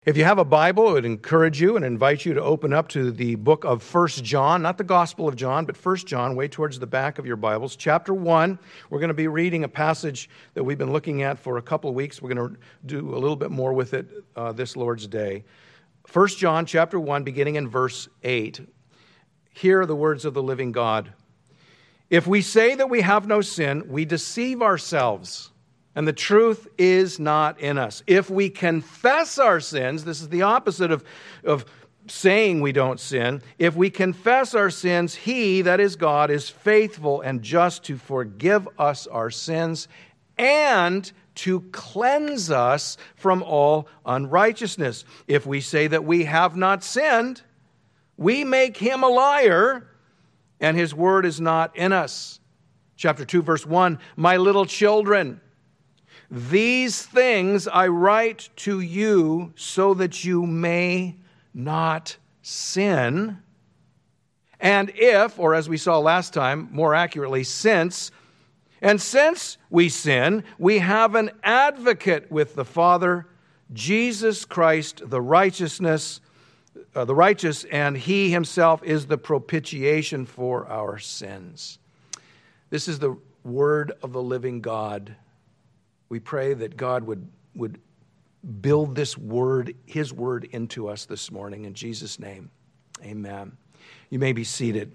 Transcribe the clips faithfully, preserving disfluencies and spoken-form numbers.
If you have a Bible, I would encourage you and invite you to open up to the book of First John, not the Gospel of John, but First John, way towards the back of your Bibles. Chapter one, we're going to be reading a passage that we've been looking at for a couple of weeks. We're going to do a little bit more with it uh, this Lord's Day. First John, chapter one, beginning in verse eight. Here are the words of the living God. If we say that we have no sin, we deceive ourselves, and the truth is not in us. If we confess our sins, this is the opposite of, of saying we don't sin. If we confess our sins, He, that is God, is faithful and just to forgive us our sins and to cleanse us from all unrighteousness. If we say that we have not sinned, we make Him a liar, and His word is not in us. Chapter two, verse one, my little children, these things I write to you so that you may not sin. And if, or as we saw last time, more accurately, since, and since we sin, we have an advocate with the Father, Jesus Christ, the righteousness, uh, the righteous, and He Himself is the propitiation for our sins. This is the word of the living God. We pray that God would, would build this word, His word, into us this morning. In Jesus' name, amen. You may be seated.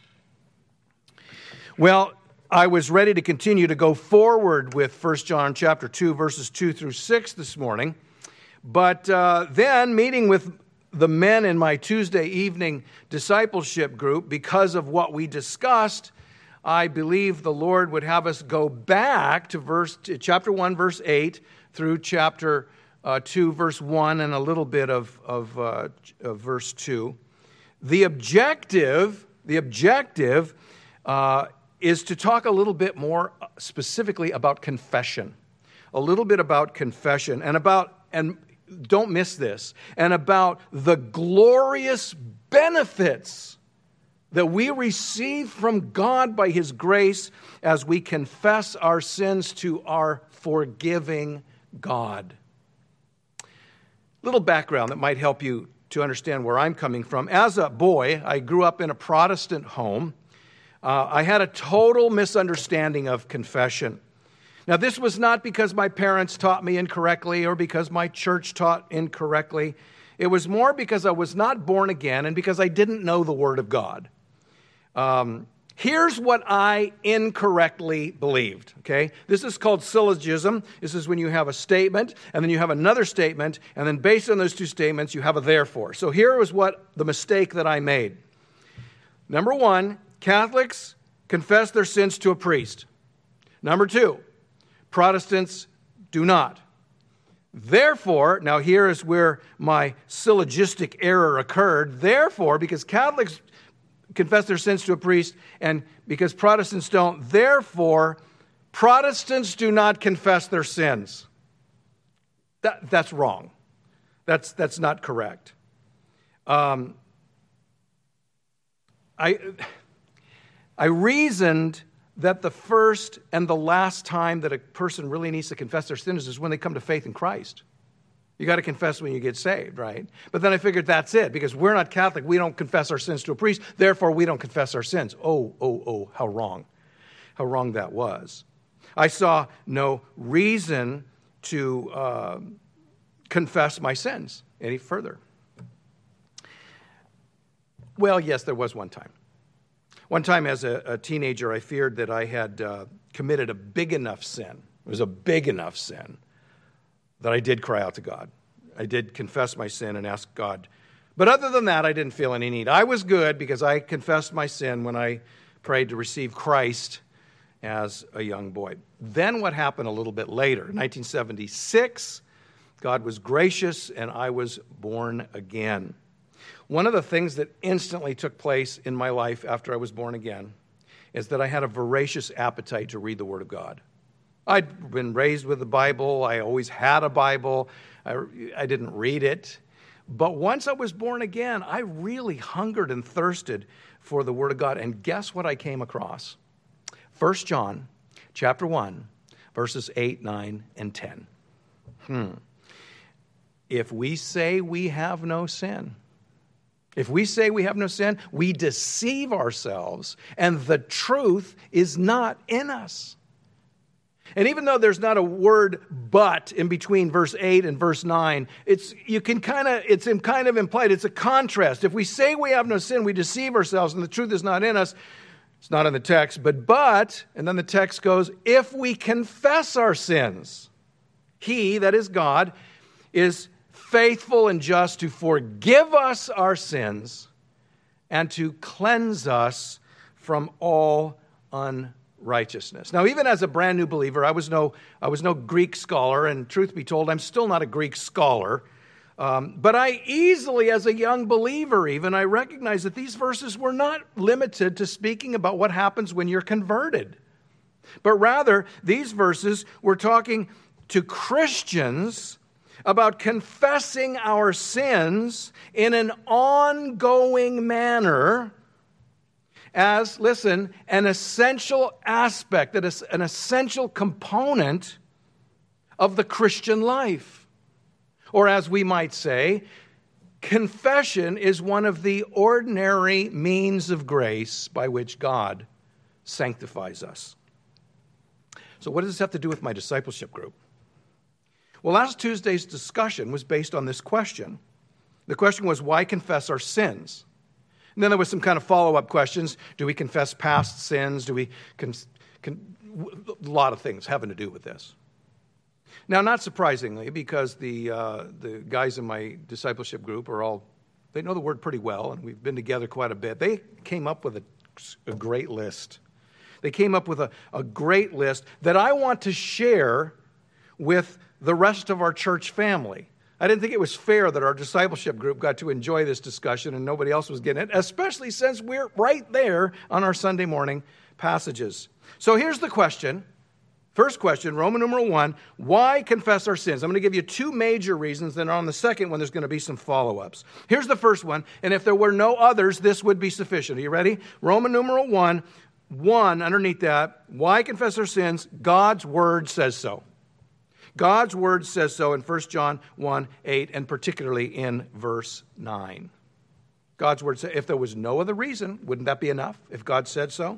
Well, I was ready to continue to go forward with First John chapter two, verses two through six this morning. But uh, then, meeting with the men in my Tuesday evening discipleship group, because of what we discussed, I believe the Lord would have us go back to verse to chapter one, verse eight, through chapter uh, two, verse one, and a little bit of, of, uh, of verse two. The objective, the objective uh, is to talk a little bit more specifically about confession, a little bit about confession, and about, and don't miss this, and about the glorious benefits that we receive from God by His grace as we confess our sins to our forgiving God. Little background that might help you to understand where I'm coming from. As a boy, I grew up in a Protestant home. Uh, I had a total misunderstanding of confession. Now, this was not because my parents taught me incorrectly or because my church taught incorrectly. It was more because I was not born again and because I didn't know the Word of God. Um, here's what I incorrectly believed, okay? This is called syllogism. This is when you have a statement, and then you have another statement, and then based on those two statements, you have a therefore. So here was what the mistake that I made. Number one, Catholics confess their sins to a priest. Number two, Protestants do not. Therefore, now here is where my syllogistic error occurred. Therefore, because Catholics confess their sins to a priest, and because Protestants don't, therefore, Protestants do not confess their sins. That, that's wrong. That's, that's not correct. Um, I, I reasoned that the first and the last time that a person really needs to confess their sins is when they come to faith in Christ. You got to confess when you get saved, right? But then I figured that's it, because we're not Catholic. We don't confess our sins to a priest. Therefore, we don't confess our sins. Oh, oh, oh, how wrong. How wrong that was. I saw no reason to uh, confess my sins any further. Well, yes, there was one time. One time as a, a teenager, I feared that I had uh, committed a big enough sin. It was a big enough sin that I did cry out to God. I did confess my sin and ask God. But other than that, I didn't feel any need. I was good because I confessed my sin when I prayed to receive Christ as a young boy. Then what happened a little bit later? In nineteen seventy-six, God was gracious and I was born again. One of the things that instantly took place in my life after I was born again is that I had a voracious appetite to read the Word of God. I'd been raised with the Bible. I always had a Bible. I, I didn't read it. But once I was born again, I really hungered and thirsted for the Word of God. And guess what I came across? First John chapter one, verses eight, nine, and ten. Hmm. if we say we have no sin, if we say we have no sin, we deceive ourselves, and the truth is not in us. And even though there's not a word "but" in between verse eight and verse nine, it's you can kind of it's kind of implied. It's a contrast. If we say we have no sin, we deceive ourselves, and the truth is not in us. It's not in the text, but but, and then the text goes, if we confess our sins, He, that is God, is faithful and just to forgive us our sins and to cleanse us from all unrighteousness. Now, even as a brand new believer, I was no I was no Greek scholar, and truth be told, I'm still not a Greek scholar. Um, but I easily, as a young believer even, I recognize that these verses were not limited to speaking about what happens when you're converted. But rather, these verses were talking to Christians about confessing our sins in an ongoing manner as, listen, an essential aspect, that is an essential component of the Christian life. Or as we might say, confession is one of the ordinary means of grace by which God sanctifies us. So what does this have to do with my discipleship group? Well, last Tuesday's discussion was based on this question. The question was, why confess our sins? And then there was some kind of follow-up questions. Do we confess past sins? Do we... Con- con- a lot of things having to do with this. Now, not surprisingly, because the uh, the guys in my discipleship group are all, they know the word pretty well, and we've been together quite a bit. They came up with a, a great list. They came up with a, a great list that I want to share with the rest of our church family. I didn't think it was fair that our discipleship group got to enjoy this discussion and nobody else was getting it, especially since we're right there on our Sunday morning passages. So here's the question. First question, Roman numeral one, why confess our sins? I'm going to give you two major reasons, then on the second one there's going to be some follow-ups. Here's the first one, and if there were no others, this would be sufficient. Are you ready? Roman numeral one, one, underneath that, why confess our sins? God's Word says so. God's Word says so in First John one, eight, and particularly in verse nine. God's Word says, if there was no other reason, wouldn't that be enough if God said so?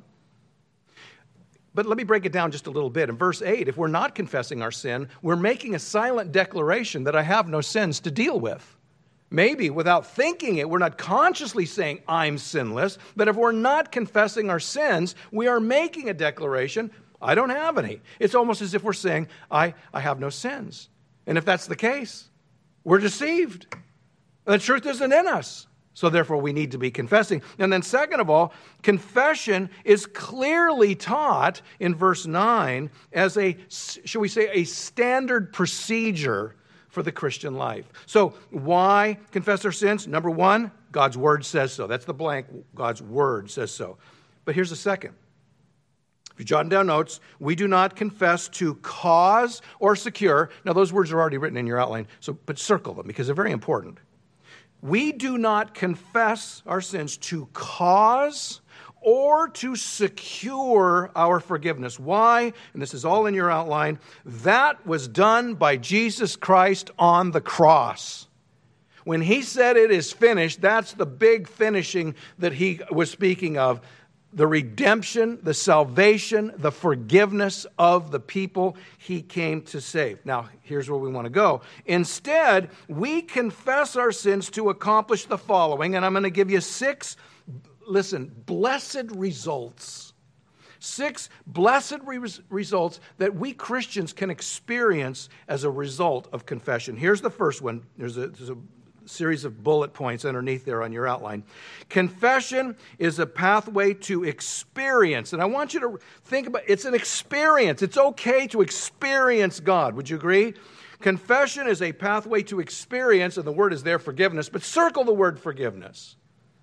But let me break it down just a little bit. In verse eight, if we're not confessing our sin, we're making a silent declaration that I have no sins to deal with. Maybe without thinking it, we're not consciously saying I'm sinless, but if we're not confessing our sins, we are making a declaration, I don't have any. It's almost as if we're saying, I, I have no sins. And if that's the case, we're deceived. The truth isn't in us. So therefore, we need to be confessing. And then second of all, confession is clearly taught in verse nine as a, shall we say, a standard procedure for the Christian life. So why confess our sins? Number one, God's Word says so. That's the blank. God's Word says so. But here's the second. If you're jotting down notes, we do not confess to cause or secure. Now, those words are already written in your outline, so but circle them because they're very important. We do not confess our sins to cause or to secure our forgiveness. Why? And this is all in your outline. That was done by Jesus Christ on the cross. When he said it is finished, that's the big finishing that he was speaking of. The redemption, the salvation, the forgiveness of the people he came to save. Now, here's where we want to go. Instead, we confess our sins to accomplish the following, and I'm going to give you six, listen, blessed results. Six blessed re- results that we Christians can experience as a result of confession. Here's the first one. There's a, there's a series of bullet points underneath there on your outline. Confession is a pathway to experience. And I want you to think about, it's an experience. It's okay to experience God. Would you agree? Confession is a pathway to experience, and the word is there, forgiveness, but circle the word forgiveness.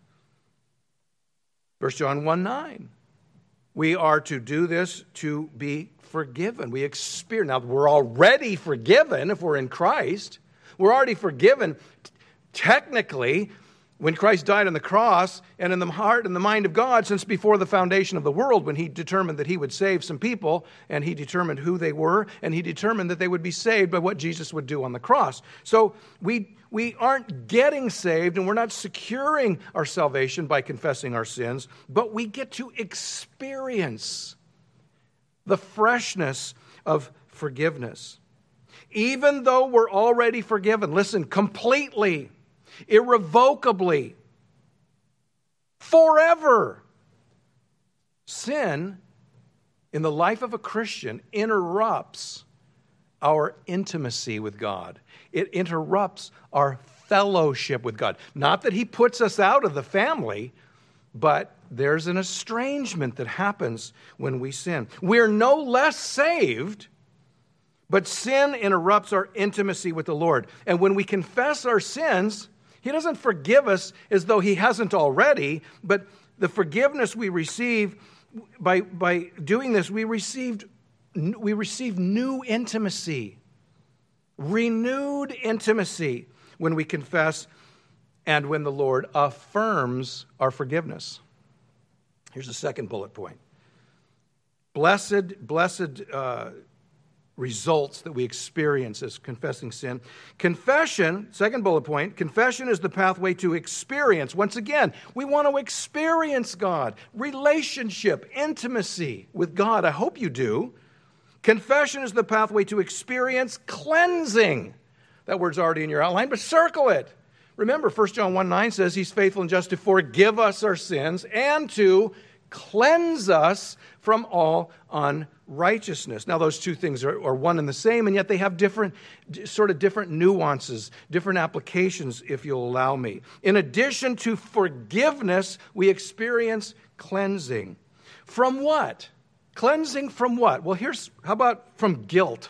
First John one nine. We are to do this to be forgiven. We experience. Now, we're already forgiven if we're in Christ. We're already forgiven. Technically, When Christ died on the cross and in the heart and the mind of God since before the foundation of the world, when he determined that he would save some people, and he determined who they were, and he determined that they would be saved by what Jesus would do on the cross. So we we aren't getting saved and we're not securing our salvation by confessing our sins, but we get to experience the freshness of forgiveness. Even though we're already forgiven, listen, completely, irrevocably, forever. Sin in the life of a Christian interrupts our intimacy with God. It interrupts our fellowship with God. Not that he puts us out of the family, but there's an estrangement that happens when we sin. We're no less saved, but sin interrupts our intimacy with the Lord. And when we confess our sins, he doesn't forgive us as though he hasn't already, but the forgiveness we receive, by, by doing this, we received, we receive new intimacy, renewed intimacy when we confess and when the Lord affirms our forgiveness. Here's the second bullet point. Blessed, blessed uh, results that we experience as confessing sin. Confession, second bullet point, confession is the pathway to experience. Once again, we want to experience God, relationship, intimacy with God. I hope you do. Confession is the pathway to experience cleansing. That word's already in your outline, but circle it. Remember, First John one nine says he's faithful and just to forgive us our sins and to cleanse us from all unrighteousness. Now, those two things are, are one and the same, and yet they have different, sort of different nuances, different applications, if you'll allow me. In addition to forgiveness, we experience cleansing. From what? Cleansing from what? Well, here's, how about from guilt?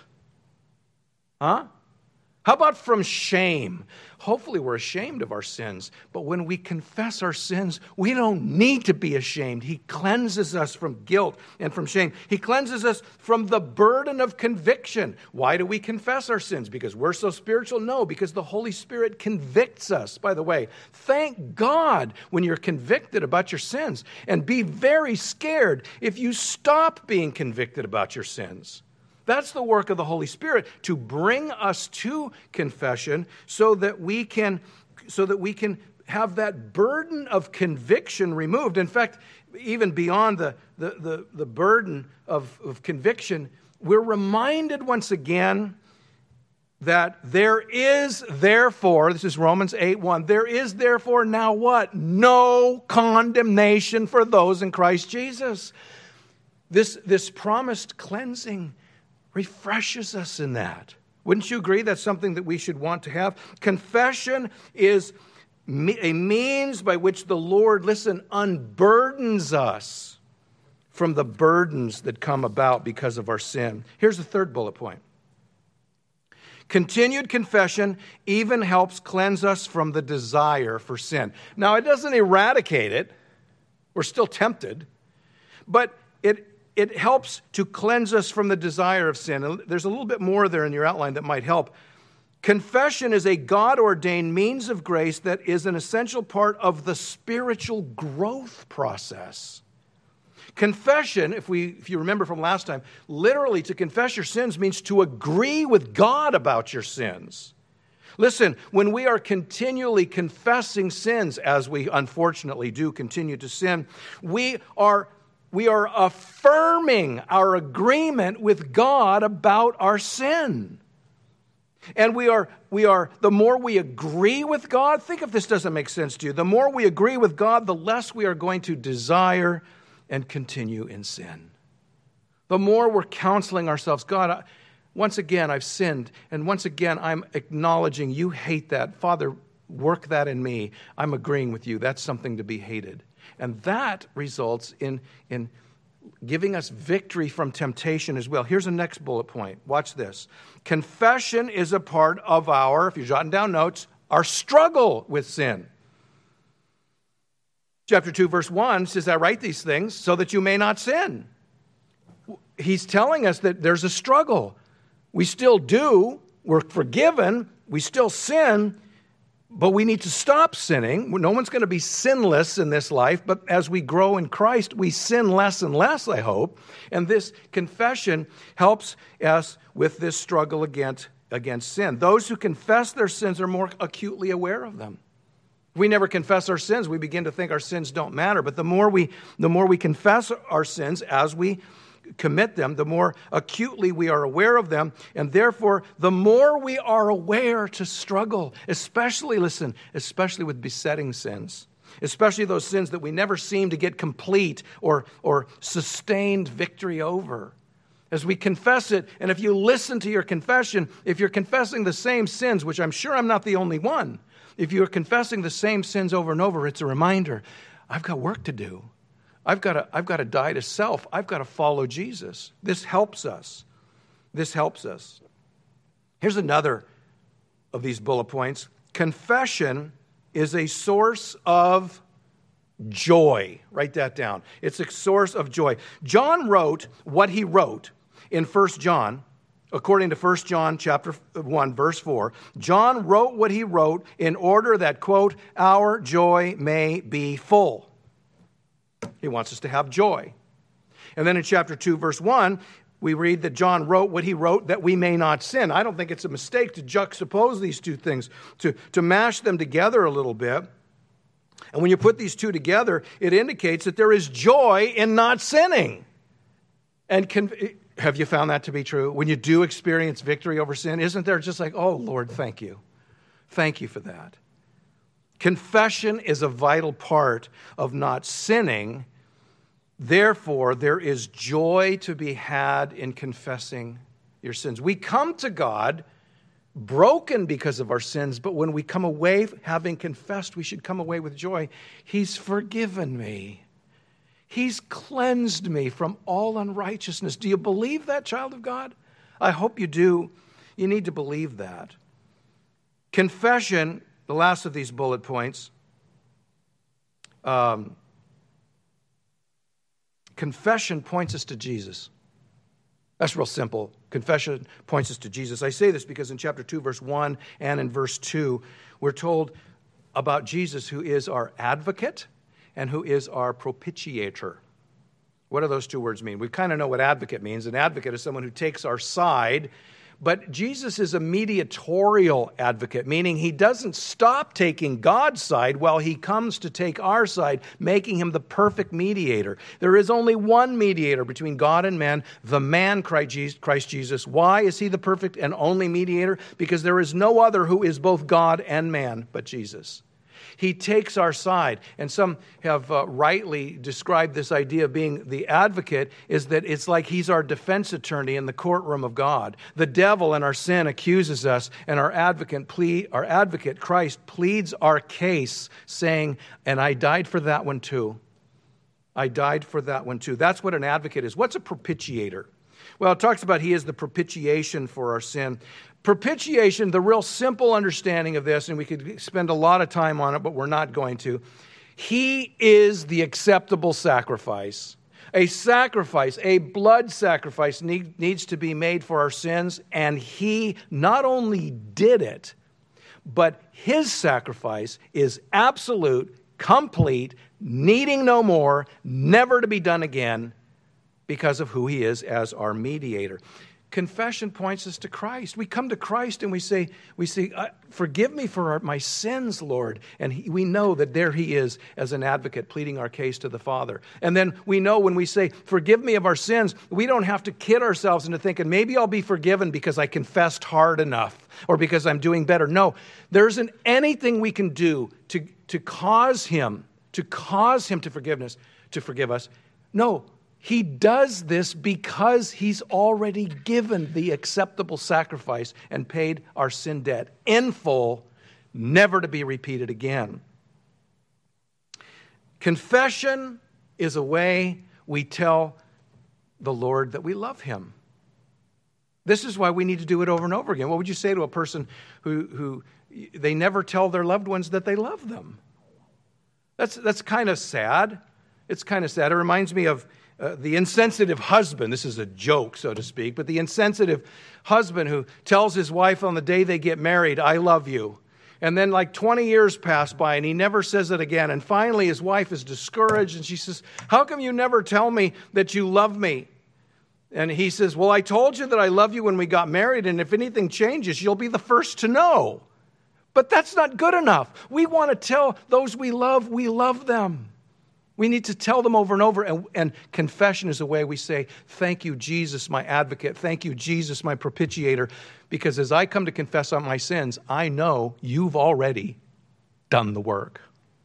Huh? How about from shame? Hopefully we're ashamed of our sins, but when we confess our sins, we don't need to be ashamed. He cleanses us from guilt and from shame. He cleanses us from the burden of conviction. Why do we confess our sins? Because we're so spiritual? No, because the Holy Spirit convicts us. By the way, thank God when you're convicted about your sins, and be very scared if you stop being convicted about your sins. That's the work of the Holy Spirit, to bring us to confession so that we can, so that we can have that burden of conviction removed. In fact, even beyond the, the, the, the burden of, of conviction, we're reminded once again that there is therefore, this is Romans eight one, there is therefore now what? No condemnation for those in Christ Jesus. This, this promised cleansing refreshes us in that. Wouldn't you agree that's something that we should want to have? Confession is a means by which the Lord, listen, unburdens us from the burdens that come about because of our sin. Here's the third bullet point. Continued confession even helps cleanse us from the desire for sin. Now, it doesn't eradicate it. We're still tempted. But it It helps to cleanse us from the desire of sin. There's a little bit more there in your outline that might help. Confession is a God-ordained means of grace that is an essential part of the spiritual growth process. Confession, if we, if you remember from last time, literally to confess your sins means to agree with God about your sins. Listen, when we are continually confessing sins, as we unfortunately do continue to sin, we are We are affirming our agreement with God about our sin. And we are, we are, the more we agree with God, think if this doesn't make sense to you, the more we agree with God, the less we are going to desire and continue in sin. The more we're counseling ourselves, God, I, once again, I've sinned, and once again, I'm acknowledging you hate that. Father, work that in me. I'm agreeing with you. That's something to be hated. And that results in, in giving us victory from temptation as well. Here's the next bullet point. Watch this. Confession is a part of our, if you're jotting down notes, our struggle with sin. Chapter two, verse one says, I write these things so that you may not sin. He's telling us that there's a struggle. We still do. We're forgiven. We still sin. But we need to stop sinning. No one's going to be sinless in this life, but as we grow in Christ, we sin less and less, I hope. And this confession helps us with this struggle against, against sin. Those who confess their sins are more acutely aware of them. If we never confess our sins, we begin to think our sins don't matter. But the more we, the more we confess our sins as we commit them, the more acutely we are aware of them, and therefore the more we are aware to struggle, especially, listen, especially with besetting sins, especially those sins that we never seem to get complete or, or sustained victory over. As we confess it, and if you listen to your confession, if you're confessing the same sins, which I'm sure I'm not the only one, if you're confessing the same sins over and over, it's a reminder, I've got work to do. I've got to, I've got to die to self. I've got to follow Jesus. This helps us. This helps us. Here's another of these bullet points. Confession is a source of joy. Write that down. It's a source of joy. John wrote what he wrote in First John, according to First John chapter one, verse four. John wrote what he wrote in order that, quote, our joy may be full. He wants us to have joy. And then in chapter two, verse one, we read that John wrote what he wrote that we may not sin. I don't think it's a mistake to juxtapose these two things, to, to mash them together a little bit. And when you put these two together, it indicates that there is joy in not sinning. And can, have you found that to be true? When you do experience victory over sin, isn't there just like, oh, Lord, thank you. Thank you for that. Confession is a vital part of not sinning. Therefore, there is joy to be had in confessing your sins. We come to God broken because of our sins, but when we come away having confessed, we should come away with joy. He's forgiven me. He's cleansed me from all unrighteousness. Do you believe that, child of God? I hope you do. You need to believe that. Confession, the last of these bullet points, um, confession points us to Jesus. That's real simple. Confession points us to Jesus. I say this because in chapter two, verse one, and in verse two, we're told about Jesus, who is our advocate and who is our propitiator. What do those two words mean? We kind of know what advocate means. An advocate is someone who takes our side. But Jesus is a mediatorial advocate, meaning he doesn't stop taking God's side while he comes to take our side, making him the perfect mediator. There is only one mediator between God and man, the man Christ Jesus. Why is he the perfect and only mediator? Because there is no other who is both God and man but Jesus. He takes our side. And some have uh, rightly described this idea of being the advocate is that it's like he's our defense attorney in the courtroom of God. The devil and our sin accuses us, and our advocate, plead, our advocate, Christ, pleads our case, saying, and I died for that one too. I died for that one too. That's what an advocate is. What's a propitiator? Well, it talks about he is the propitiation for our sin. Propitiation, the real simple understanding of this, and we could spend a lot of time on it, but we're not going to. He is the acceptable sacrifice. A sacrifice, a blood sacrifice need, needs to be made for our sins, and he not only did it, but his sacrifice is absolute, complete, needing no more, never to be done again, because of who he is as our mediator. Confession points us to Christ. We come to Christ and we say, we say, forgive me for our, my sins, Lord. And he, we know that there he is as an advocate pleading our case to the Father. And then we know when we say, forgive me of our sins, we don't have to kid ourselves into thinking, maybe I'll be forgiven because I confessed hard enough or because I'm doing better. No, there isn't anything we can do to, to cause him, to cause him to forgiveness, to forgive us. No. He does this because he's already given the acceptable sacrifice and paid our sin debt in full, never to be repeated again. Confession is a way we tell the Lord that we love him. This is why we need to do it over and over again. What would you say to a person who, who they never tell their loved ones that they love them? That's, that's kind of sad. It's kind of sad. It reminds me of Uh, the insensitive husband, this is a joke, so to speak, but the insensitive husband who tells his wife on the day they get married, I love you. And then like twenty years pass by and he never says it again. And finally his wife is discouraged and she says, how come you never tell me that you love me? And he says, well, I told you that I love you when we got married, and if anything changes, you'll be the first to know. But that's not good enough. We want to tell those we love, we love them. We need to tell them over and over, and, and confession is a way we say, thank you, Jesus, my advocate. Thank you, Jesus, my propitiator. Because as I come to confess on my sins, I know you've already done the work.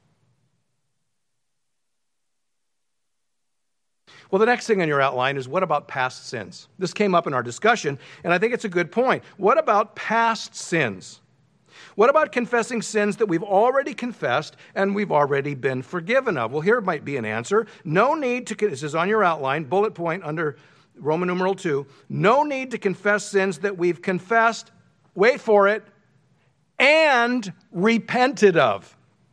Well, the next thing on your outline is, what about past sins? This came up in our discussion, and I think it's a good point. What about past sins? What about confessing sins that we've already confessed and we've already been forgiven of? Well, here might be an answer. No need to, this is on your outline, bullet point under Roman numeral two, no need to confess sins that we've confessed, wait for it, and repented of.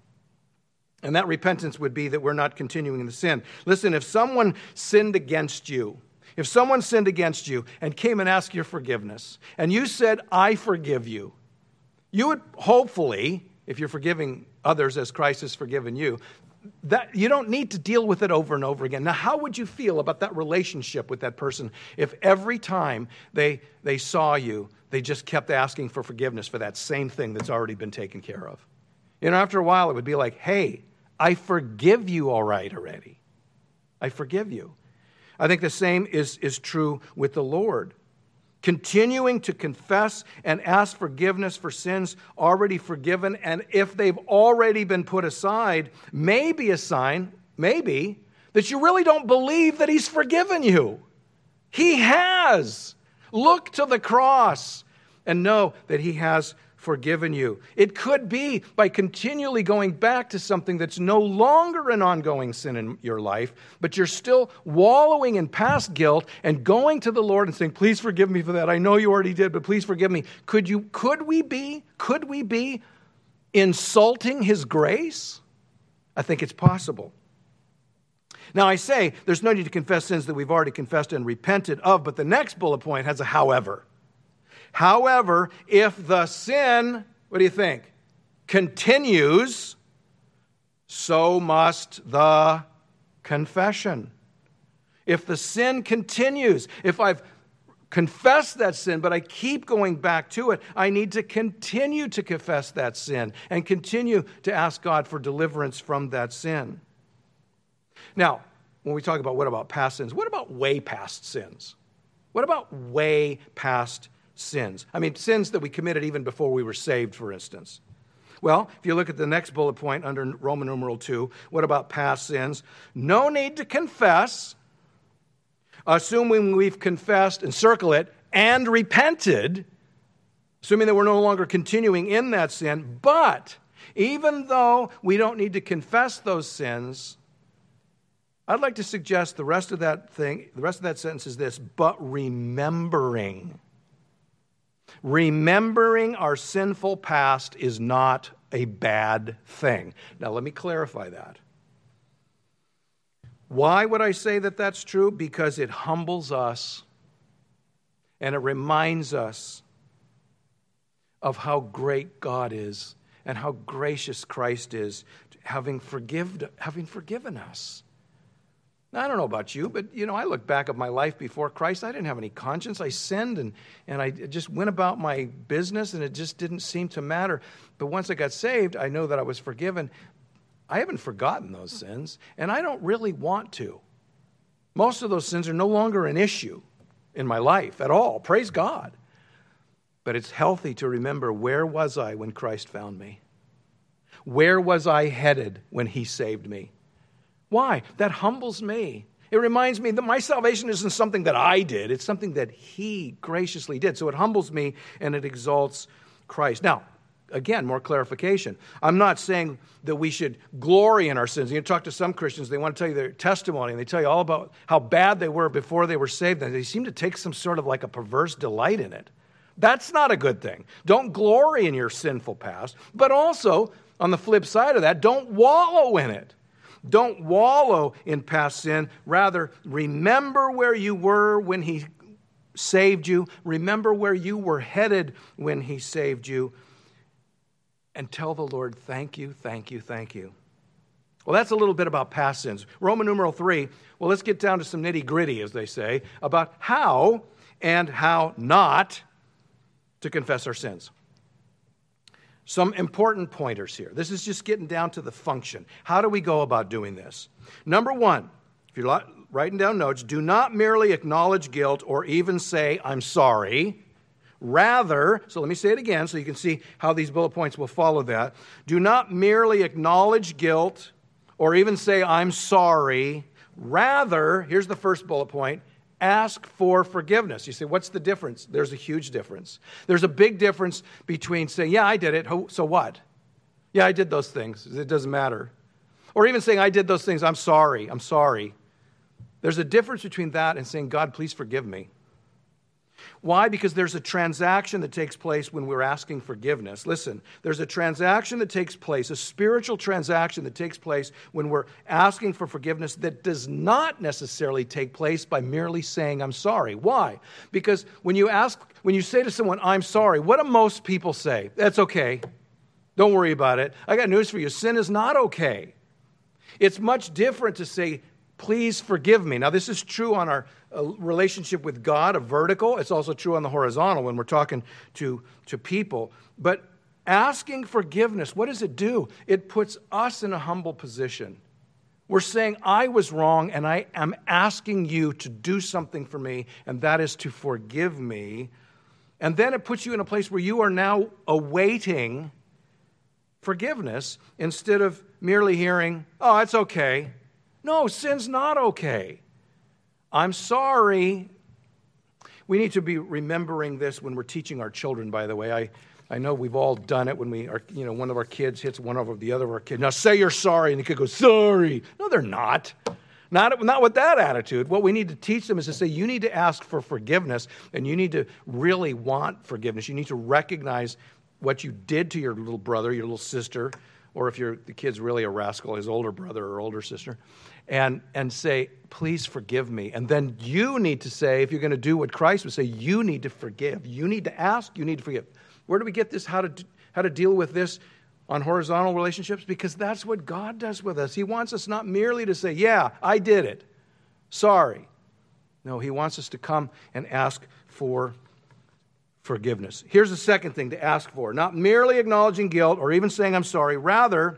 And that repentance would be that we're not continuing in the sin. Listen, if someone sinned against you, if someone sinned against you and came and asked your forgiveness, and you said, I forgive you, you would hopefully, if you're forgiving others as Christ has forgiven you, that you don't need to deal with it over and over again. Now, how would you feel about that relationship with that person if every time they, they saw you, they just kept asking for forgiveness for that same thing that's already been taken care of? You know, after a while, it would be like, hey, I forgive you all right already. I forgive you. I think the same is, is true with the Lord. Continuing to confess and ask forgiveness for sins already forgiven, and if they've already been put aside, may be a sign, maybe, that you really don't believe that He's forgiven you. He has. Look to the cross and know that He has forgiven you. It could be by continually going back to something that's no longer an ongoing sin in your life, but you're still wallowing in past guilt and going to the Lord and saying, please forgive me for that. I know you already did, but please forgive me. Could you, could we be, could we be insulting His grace? I think it's possible. Now I say there's no need to confess sins that we've already confessed and repented of, but the next bullet point has a however. However, if the sin, what do you think, continues, so must the confession. If the sin continues, if I've confessed that sin, but I keep going back to it, I need to continue to confess that sin and continue to ask God for deliverance from that sin. Now, when we talk about what about past sins, what about way past sins? What about way past sins? I mean, sins that we committed even before we were saved, for instance. Well, if you look at the next bullet point under Roman numeral two, what about past sins? No need to confess, assuming we've confessed, and circle it, and repented, assuming that we're no longer continuing in that sin. But even though we don't need to confess those sins, I'd like to suggest the rest of that thing, the rest of that sentence is this, but remembering. Remembering our sinful past is not a bad thing. Now, let me clarify that. Why would I say that that's true? Because it humbles us and it reminds us of how great God is and how gracious Christ is, having forgived, having forgiven us. Now, I don't know about you, but, you know, I look back at my life before Christ. I didn't have any conscience. I sinned, and, and I just went about my business, and it just didn't seem to matter. But once I got saved, I know that I was forgiven. I haven't forgotten those sins, and I don't really want to. Most of those sins are no longer an issue in my life at all. Praise God. But it's healthy to remember, where was I when Christ found me? Where was I headed when He saved me? Why? That humbles me. It reminds me that my salvation isn't something that I did. It's something that He graciously did. So it humbles me and it exalts Christ. Now, again, more clarification. I'm not saying that we should glory in our sins. You talk to some Christians, they want to tell you their testimony, and they tell you all about how bad they were before they were saved, and they seem to take some sort of like a perverse delight in it. That's not a good thing. Don't glory in your sinful past, but also, on the flip side of that, don't wallow in it. Don't wallow in past sin. Rather, remember where you were when He saved you. Remember where you were headed when He saved you. and tell the Lord, thank you, thank you, thank you. Well, that's a little bit about past sins. Roman numeral three, well, let's get down to some nitty-gritty, as they say, about how and how not to confess our sins. Some important pointers here. This is just getting down to the function. How do we go about doing this? Number one, if you're writing down notes, do not merely acknowledge guilt or even say, I'm sorry. Rather, so let me say it again so you can see how these bullet points will follow that. Do not merely acknowledge guilt or even say, I'm sorry. Rather, here's the first bullet point, ask for forgiveness. You say, what's the difference? There's a huge difference. There's a big difference between saying, yeah, I did it, so what? Yeah, I did those things. It doesn't matter. Or even saying, I did those things, I'm sorry, I'm sorry. There's a difference between that and saying, God, please forgive me. Why? Because there's a transaction that takes place when we're asking forgiveness. Listen, there's a transaction that takes place, a spiritual transaction that takes place when we're asking for forgiveness that does not necessarily take place by merely saying, I'm sorry. Why? Because when you ask, when you say to someone, I'm sorry, what do most people say? That's okay. Don't worry about it. I got news for you. Sin is not okay. It's much different to say, please forgive me. Now, this is true on our uh, relationship with God, a vertical. It's also true on the horizontal when we're talking to, to people. But asking forgiveness, what does it do? It puts us in a humble position. We're saying, I was wrong, and I am asking you to do something for me, and that is to forgive me. And then it puts you in a place where you are now awaiting forgiveness instead of merely hearing, oh, it's okay. No, sin's not okay. I'm sorry. We need to be remembering this when we're teaching our children, by the way. I, I know we've all done it when we are, you know, one of our kids hits one of the other of our kids. Now say you're sorry, and the kid goes, sorry. No, they're not. Not, not with that attitude. What we need to teach them is to say, you need to ask for forgiveness, and you need to really want forgiveness. You need to recognize what you did to your little brother, your little sister, or if you're, the kid's really a rascal, his older brother or older sister, and, and say, please forgive me. And then you need to say, if you're going to do what Christ would say, you need to forgive. You need to ask, you need to forgive. Where do we get this, how to, how to deal with this on horizontal relationships? Because that's what God does with us. He wants us not merely to say, yeah, I did it, sorry. No, he wants us to come and ask for forgiveness. Here's the second thing to ask for. Not merely acknowledging guilt or even saying I'm sorry. Rather,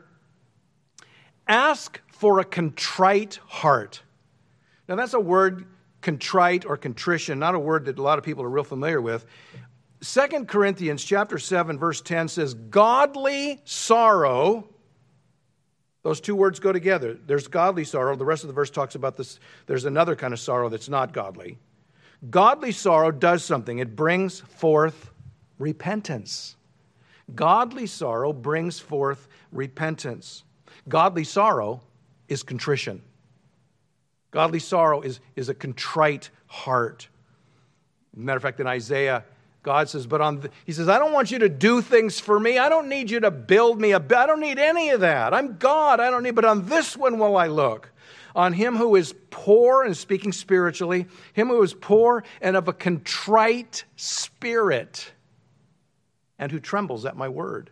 ask for a contrite heart. Now that's a word, contrite or contrition, not a word that a lot of people are real familiar with. Second Corinthians chapter seven, verse ten says, godly sorrow. Those two words go together. There's godly sorrow. The rest of the verse talks about this. There's another kind of sorrow that's not godly. Godly sorrow does something. It brings forth repentance. Godly sorrow brings forth repentance. Godly sorrow is contrition. Godly sorrow is, is a contrite heart. Matter of fact, in Isaiah, God says, but on the, he says, I don't want you to do things for me. I don't need you to build me a bed. I don't need any of that. I'm God. I don't need, but on this one will I look. On him who is poor, and speaking spiritually, him who is poor and of a contrite spirit, and who trembles at my word.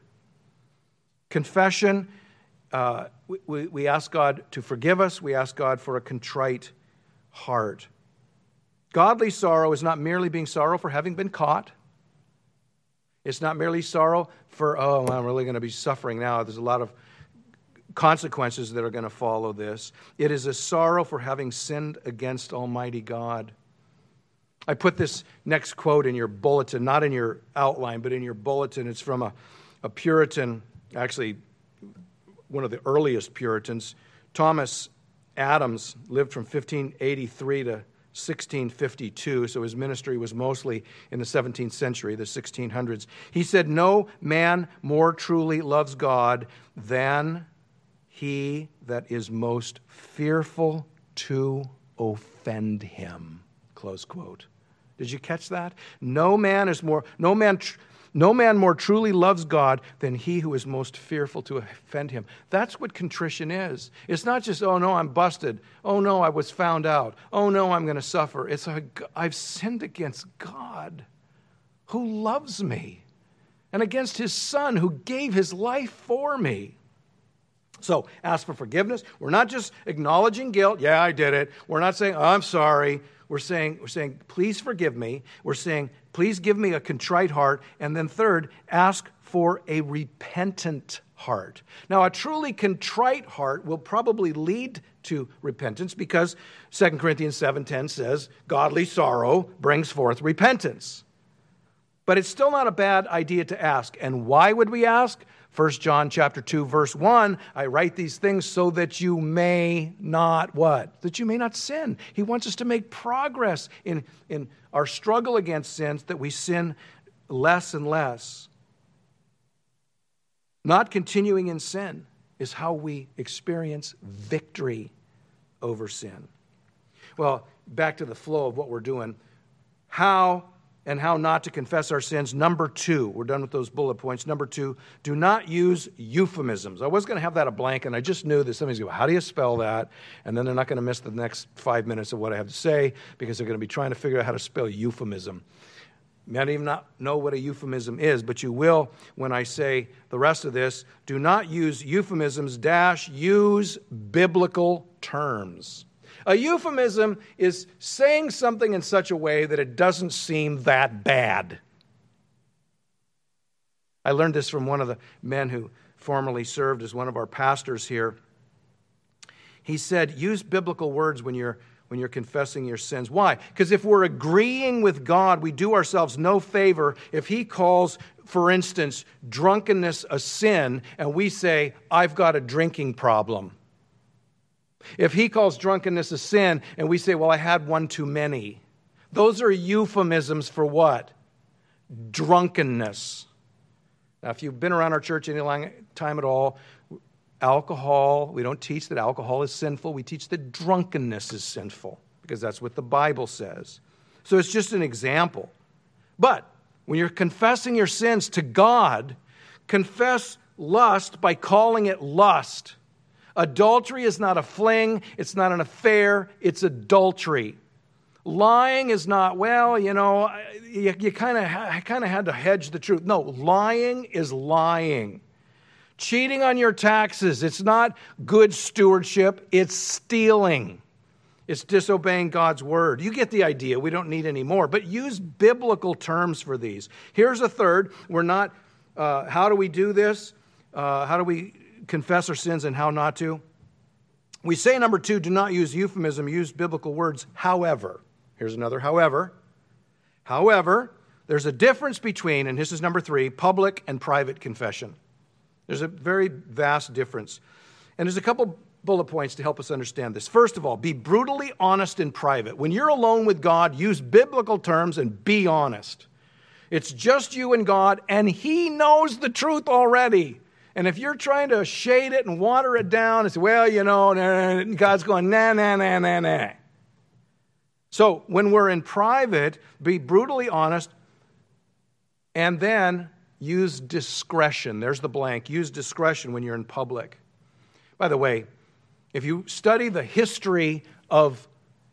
Confession, uh, we, we ask God to forgive us. We ask God for a contrite heart. Godly sorrow is not merely being sorrow for having been caught. It's not merely sorrow for, oh, I'm really going to be suffering now. There's a lot of consequences that are going to follow this. It is a sorrow for having sinned against Almighty God. I put this next quote in your bulletin, not in your outline, but in your bulletin. It's from a, a Puritan, actually one of the earliest Puritans. Thomas Adams lived from fifteen eighty-three to sixteen fifty-two, so his ministry was mostly in the seventeenth century, the sixteen hundreds. He said, no man more truly loves God than he that is most fearful to offend him. Close quote. Did you catch that? No man is more, no man, no man more truly loves God than he who is most fearful to offend him. That's what contrition is. It's not just, oh no, I'm busted. Oh no, I was found out. Oh no, I'm going to suffer. It's, a, I've sinned against God who loves me. and against his Son who gave his life for me. So ask for forgiveness. We're not just acknowledging guilt. Yeah, I did it. We're not saying, oh, I'm sorry. We're saying, we're saying, please forgive me. We're saying, please give me a contrite heart. And then third, ask for a repentant heart. Now, a truly contrite heart will probably lead to repentance because Second Corinthians seven ten says, godly sorrow brings forth repentance. But it's still not a bad idea to ask. And why would we ask? First John chapter two, verse one, I write these things so that you may not what? That you may not sin. He wants us to make progress in, in our struggle against sins, that we sin less and less. Not continuing in sin is how we experience victory over sin. Well, back to the flow of what we're doing. How and how not to confess our sins. Number two, we're done with those bullet points. Number two, do not use euphemisms. I was going to have that a blank, and I just knew that somebody's going to go, how do you spell that? And then they're not going to miss the next five minutes of what I have to say because they're going to be trying to figure out how to spell euphemism. You may not even not know what a euphemism is, but you will when I say the rest of this. Do not use euphemisms, dash, use biblical terms. A euphemism is saying something in such a way that it doesn't seem that bad. I learned this from one of the men who formerly served as one of our pastors here. He said, use biblical words when you're when you're confessing your sins. Why? Because if we're agreeing with God, we do ourselves no favor if he calls, for instance, drunkenness a sin, and we say, I've got a drinking problem. If he calls drunkenness a sin, and we say, well, I had one too many. Those are euphemisms for what? Drunkenness. Now, if you've been around our church any long time at all, alcohol, we don't teach that alcohol is sinful. We teach that drunkenness is sinful because that's what the Bible says. So it's just an example. But when you're confessing your sins to God, confess lust by calling it lust. Adultery is not a fling. It's not an affair. It's adultery. Lying is not, well, you know, you, you kind of ha- kind of had to hedge the truth. No, lying is lying. Cheating on your taxes, it's not good stewardship, it's stealing. It's disobeying God's word. You get the idea. We don't need any more. But use biblical terms for these. Here's a third. We're not, uh, how do we do this? Uh, how do we confess our sins and how not to? We say, number two, do not use euphemism, use biblical words. However, here's another however. However, there's a difference between, and this is number three, public and private confession. There's a very vast difference. And there's a couple bullet points to help us understand this. First of all, be brutally honest in private. When you're alone with God, use biblical terms and be honest. It's just you and God, and he knows the truth already. And if you're trying to shade it and water it down and say, well, you know, and God's going, nah, nah, nah, nah, nah. So when we're in private, be brutally honest, and then use discretion. There's the blank. Use discretion when you're in public. By the way, if you study the history of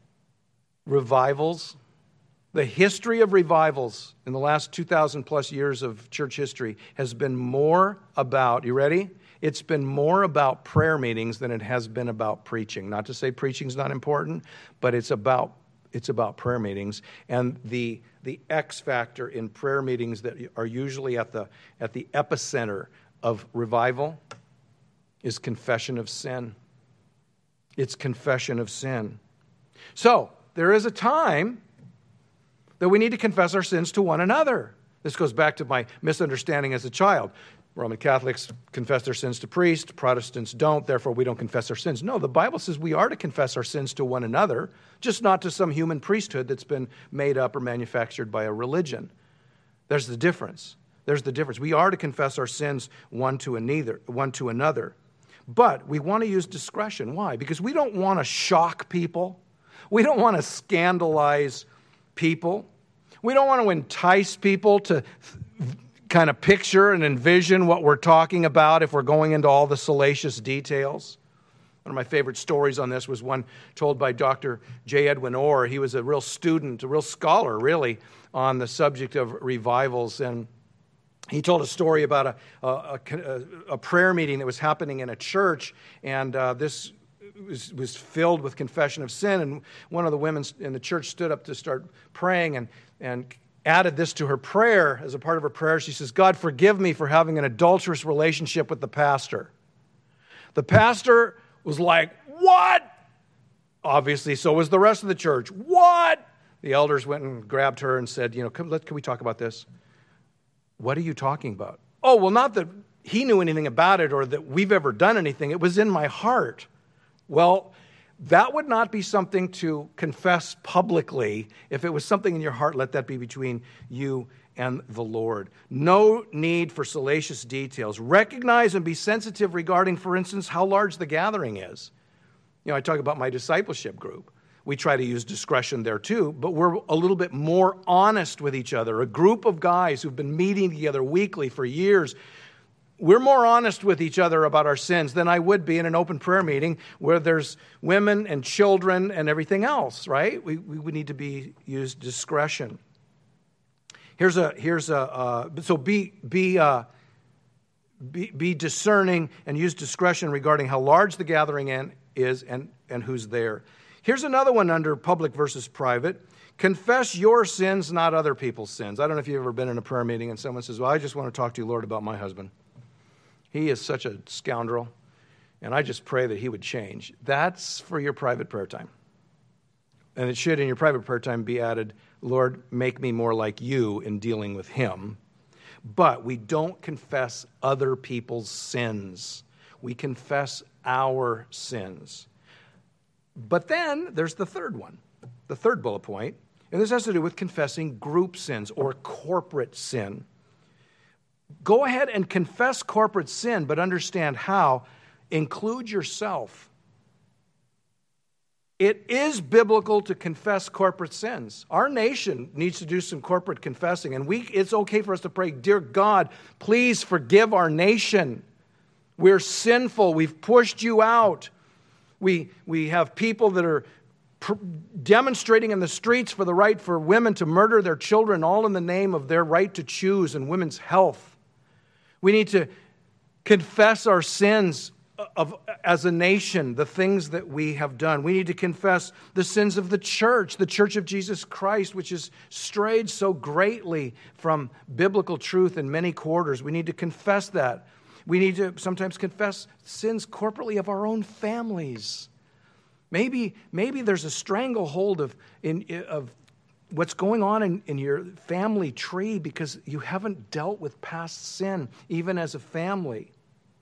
revivals, the history of revivals in the last two thousand plus years of church history has been more about, you ready? It's been more about prayer meetings than it has been about preaching. Not to say preaching's not important, but it's about it's about prayer meetings. And the the X factor in prayer meetings that are usually at the at the epicenter of revival is confession of sin. It's confession of sin. So, there is a time that we need to confess our sins to one another. This goes back to my misunderstanding as a child. Roman Catholics confess their sins to priests, Protestants don't, therefore we don't confess our sins. No, the Bible says we are to confess our sins to one another, just not to some human priesthood that's been made up or manufactured by a religion. There's the difference. There's the difference. We are to confess our sins one to another, one to another. But we want to use discretion. Why? Because we don't want to shock people. We don't want to scandalize people. We don't want to entice people to kind of picture and envision what we're talking about if we're going into all the salacious details. One of my favorite stories on this was one told by Doctor J. Edwin Orr. He was a real student, a real scholar, really, on the subject of revivals. And he told a story about a, a, a, a prayer meeting that was happening in a church, and uh, this was, was filled with confession of sin, and one of the women in the church stood up to start praying and, and added this to her prayer. As a part of her prayer, she says, "God, forgive me for having an adulterous relationship with the pastor." The pastor was like, "What?" Obviously, so was the rest of the church. "What?" The elders went and grabbed her and said, you know, come, let, can we talk about this? "What are you talking about?" "Oh, well, not that he knew anything about it or that we've ever done anything. It was in my heart." Well, that would not be something to confess publicly. If it was something in your heart, let that be between you and the Lord. No need for salacious details. Recognize and be sensitive regarding, for instance, how large the gathering is. You know, I talk about my discipleship group. We try to use discretion there too, but we're a little bit more honest with each other. A group of guys who've been meeting together weekly for years, we're more honest with each other about our sins than I would be in an open prayer meeting where there's women and children and everything else, right? We we would need to be use discretion. Here's a here's a uh, so be be uh, be be discerning and use discretion regarding how large the gathering in, is and and who's there. Here's another one under public versus private. Confess your sins, not other people's sins. I don't know if you've ever been in a prayer meeting and someone says, "Well, I just want to talk to you, Lord, about my husband. He is such a scoundrel, and I just pray that he would change." That's for your private prayer time. And it should, in your private prayer time, be added, "Lord, make me more like you in dealing with him." But we don't confess other people's sins. We confess our sins. But then there's the third one, the third bullet point, and this has to do with confessing group sins or corporate sin. Go ahead and confess corporate sin, but understand how. Include yourself. It is biblical to confess corporate sins. Our nation needs to do some corporate confessing, and we, it's okay for us to pray, "Dear God, please forgive our nation. We're sinful. We've pushed you out. We, we have people that are pr- demonstrating in the streets for the right for women to murder their children, all in the name of their right to choose and women's health. We need to confess our sins of, as a nation, the things that we have done. We need to confess the sins of the church, the Church of Jesus Christ, which has strayed so greatly from biblical truth in many quarters. We need to confess that. We need to sometimes confess sins corporately of our own families. Maybe, maybe there's a stranglehold of, in, of what's going on in, in your family tree because you haven't dealt with past sin, even as a family.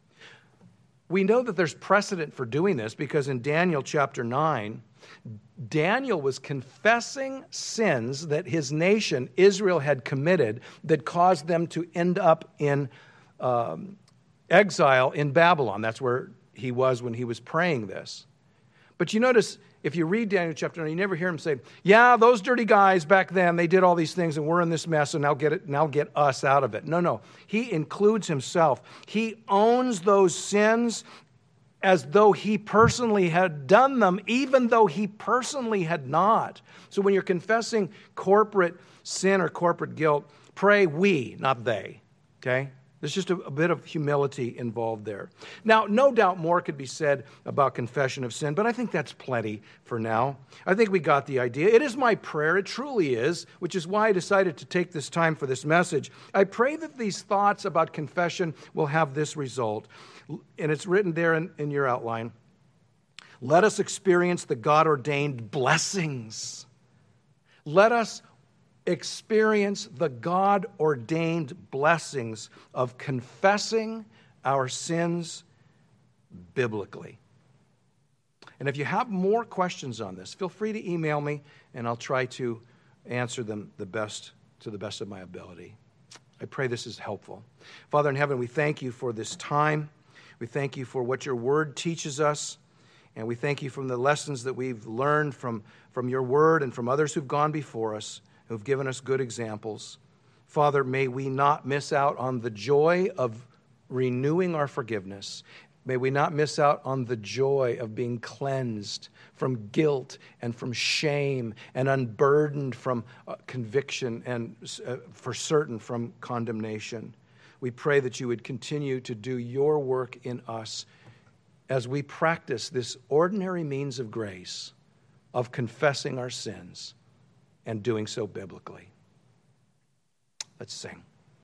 We know that there's precedent for doing this because in Daniel chapter nine, Daniel was confessing sins that his nation, Israel, had committed that caused them to end up in um, exile in Babylon. That's where he was when he was praying this. But you notice, if you read Daniel chapter nine, you never hear him say, "Yeah, those dirty guys back then, they did all these things and we're in this mess and now get it, now get us out of it." No, no. He includes himself. He owns those sins as though he personally had done them, even though he personally had not. So when you're confessing corporate sin or corporate guilt, pray we, not they. Okay? There's just a, a bit of humility involved there. Now, no doubt more could be said about confession of sin, but I think that's plenty for now. I think we got the idea. It is my prayer, it truly is, which is why I decided to take this time for this message. I pray that these thoughts about confession will have this result, and it's written there in, in your outline. Let us experience the God-ordained blessings. Let us experience the God-ordained blessings of confessing our sins biblically. And if you have more questions on this, feel free to email me, and I'll try to answer them the best to the best of my ability. I pray this is helpful. Father in heaven, we thank you for this time. We thank you for what your word teaches us. And we thank you from the lessons that we've learned from, from your word and from others who've gone before us, who've given us good examples. Father, may we not miss out on the joy of renewing our forgiveness. May we not miss out on the joy of being cleansed from guilt and from shame and unburdened from uh, conviction and uh, for certain from condemnation. We pray that you would continue to do your work in us as we practice this ordinary means of grace of confessing our sins and doing so biblically. Let's sing.